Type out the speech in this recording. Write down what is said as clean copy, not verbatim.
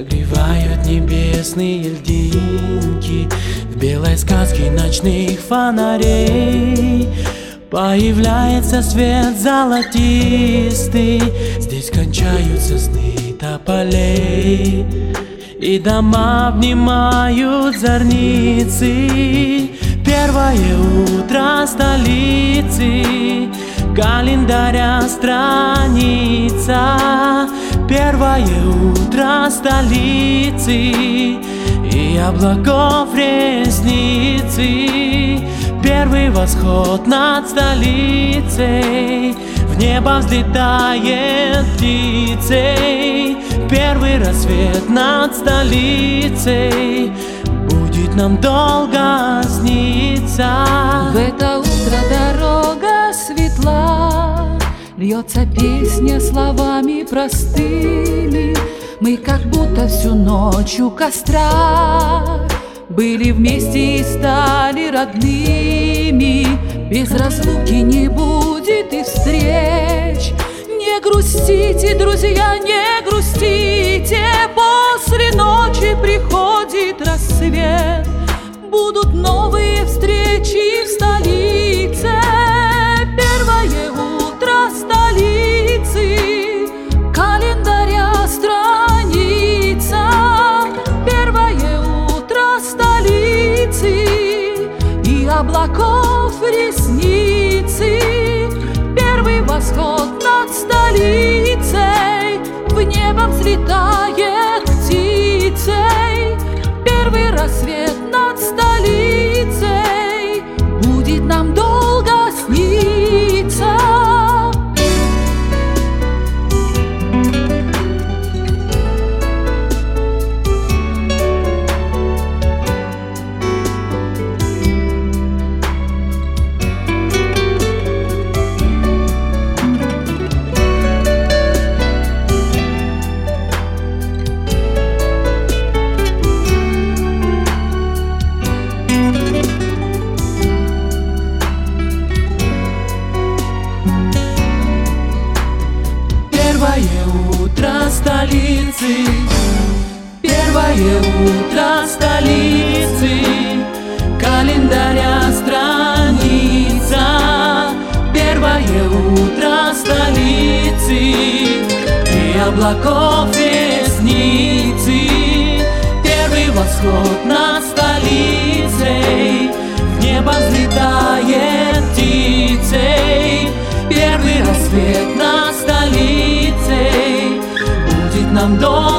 согревают небесные льдинки. В белой сказке ночных фонарей появляется свет золотистый. Здесь кончаются сны тополей, и дома обнимают зорницы. Первое утро столицы, календаря страница. Первое утро столицы и облаков ресницы. Первый восход над столицей, в небо взлетает птицей. Первый рассвет над столицей будет нам долго сниться. В это утро дорога светла, льется песня словами простыми. Мы как будто всю ночь у костра были вместе и стали родными. Без разлуки не будет и встреч. Не грустите, друзья, не грустите. После ночи приходит рассвет. Будут новые встречи в столице. Первое утро столицы, календаря страница. Первое утро столицы и облаков ресницы. Первый восход над столицей, в небо взлетает птицей. Первый рассвет над столицей будет нам долго сниться. Первое утро столицы, первое утро столицы, календаря страница. Первое утро столицы и облаков ресницы. Первый восход над столицей, в небо взлетает птицей. Первый рассвет над столицей будет нам долго